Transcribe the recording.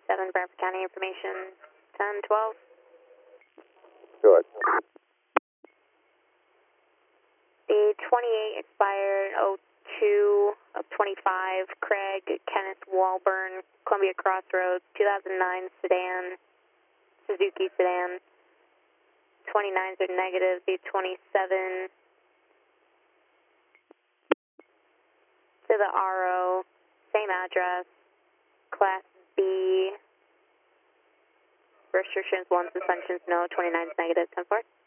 7 Bradford County information 1012. Good. The 28 expired 02 of 25, Craig Kenneth Walburn, Columbia Crossroads, 2009 sedan, Suzuki sedan. 29s are negative, the 27 to the RO, same address, Class B, restrictions 1, suspensions no, 29s negative, 10-4.